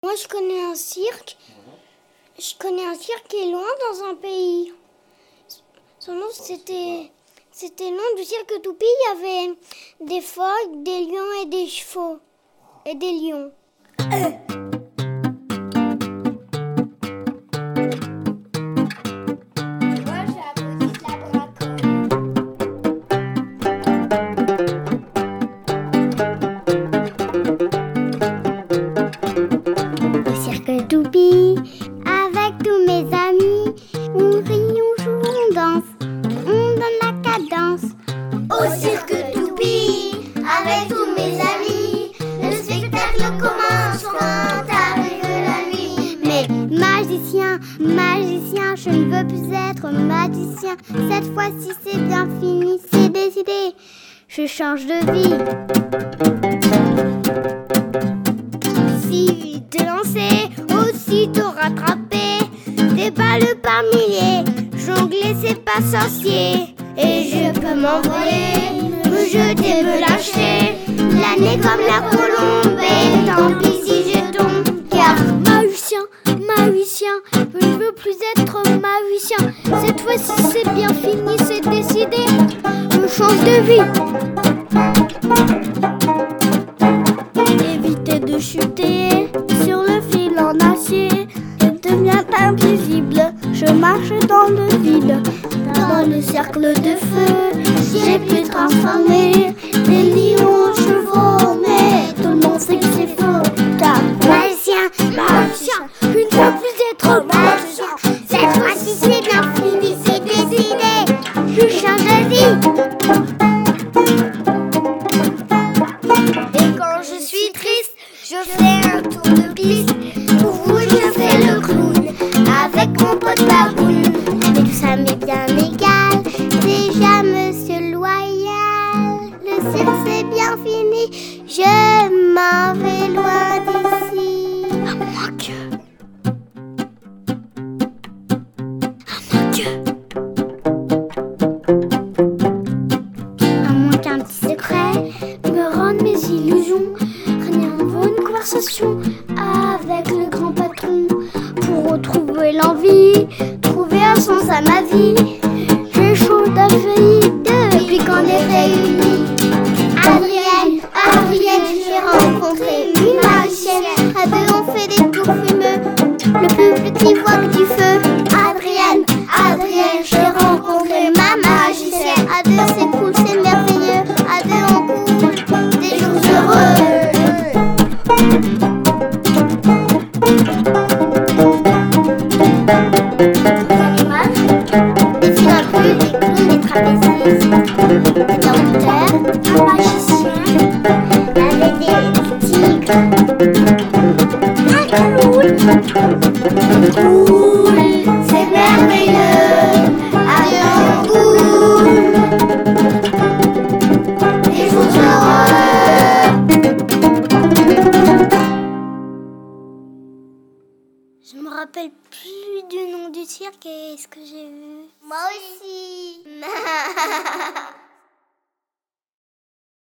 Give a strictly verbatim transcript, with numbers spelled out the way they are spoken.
Moi, je connais un cirque. Je connais un cirque qui est loin dans un pays. Son nom, c'était... C'était le nom du cirque Toupie. Il y avait des phoques, des lions et des chevaux. Et des lions. Euh. Toupie, avec tous mes amis, on rit, on joue, on danse, on donne la cadence. Au cirque Toupie, avec tous mes amis, le spectacle commence quand arrive la nuit. Mais magicien, magicien, je ne veux plus être magicien. Cette fois-ci c'est bien fini, c'est décidé, je change de vie. Si vite te lancer, aussitôt rattraper, des balles par milliers, jongler c'est pas sorcier. Et je peux m'envoler, me jeter, me lâcher, planer comme la colombe, et tant pis si je tombe. Car magicien, magicien, je ne veux plus être magicien. Cette fois-ci c'est bien fini, c'est décidé, je change de vie. Éviter de chuter sur le fil en acier, je deviens invisible, je marche dans le vide. Dans le cercle de feu, j'ai pu transformer des lions en chevaux, mais tout le monde sait que c'est faux. Car magicien, magicien, je ne veux plus être magicien. Cette fois-ci c'est bien fini, c'est décidé, je change de vie. Et quand je suis triste, je fais un tour de piste. Pour vous, je fais le clown avec mon pote baboune. Mais tout ça m'est bien égal, déjà Monsieur Loyal. Le cirque c'est bien fini, je m'en vais loin d'ici. À moins que... À moins que... À moins qu'un petit secret me rende mes illusions. Rien ne vaut une conversation avec le grand patron. Pour retrouver l'envie, trouver un sens à ma vie, j'ai chaud d'affaire depuis qu'on est réunis. Adrienne, Adrienne, j'ai rencontré une magicienne. À deux on fait des tours fumeux, le plus petit voit que du feu. Adrienne, Adrienne, j'ai rencontré ma magicienne. À deux c'est cool, c'est merveilleux, à deux on coule des jours heureux. Des films un peu, des clowns, des trapézistes, des dompteurs, un magicien, avec des tigres, un clown. Cool, c'est merveilleux, allez on coule des jours heureux. Je me rappelle plus du nom du cirque et ce que j'ai vu. Moi aussi.